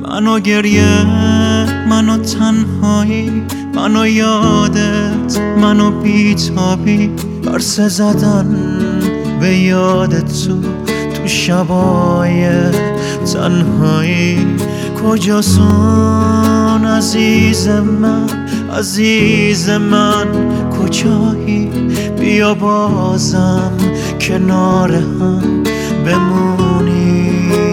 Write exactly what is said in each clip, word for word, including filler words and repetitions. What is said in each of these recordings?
منو گریه، منو تنهایی، منو یادت، منو بیتابی، پرسه زدن به یادت تو تو شبای تنهایی. کجاسون عزیز من، عزیز من کجایی؟ بیا بازم کنار هم بمونی.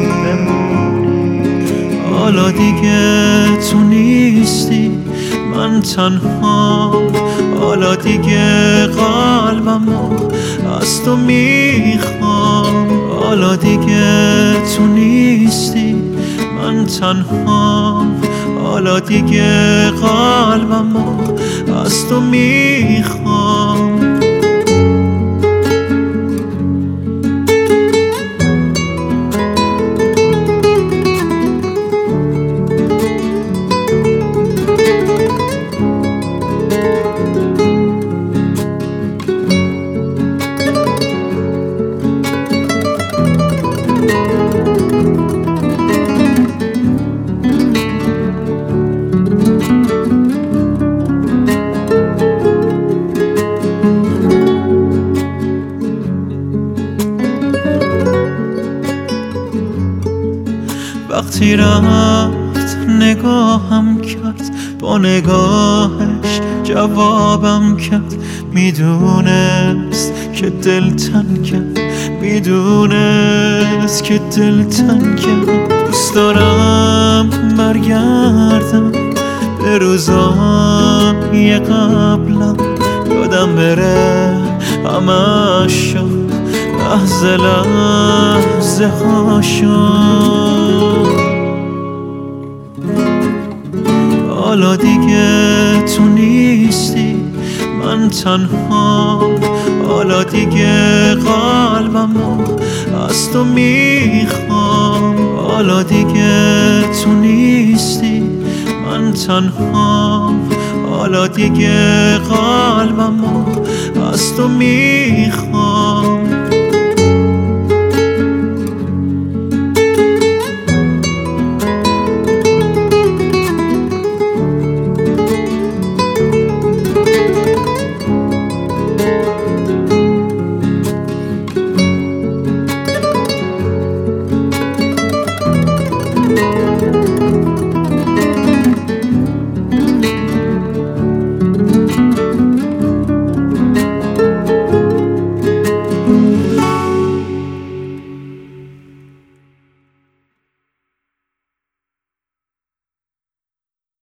حالا دیگه تو نیستی، من تنها، حالا دیگه قلبمو از تو میخوام. حالا دیگه تو نیستی، من تنها، حالا دیگه قلبمو از تو میخوام. وقتی رفت نگاهم کرد، با نگاهش جوابم کرد. میدونست که دل تنگ کرد، میدونست که دل تنگ کرد. دوست دارم برگردم به روزای قبلم، یادم بره همشو، لحظه لحظه هاشو. حالا دیگه تو نیستی، من تنها، حالا دیگه قلبمو از تو میخوام. حالا دیگه تو نیستی، من تنها، حالا دیگه قلبمو از تو میخوام.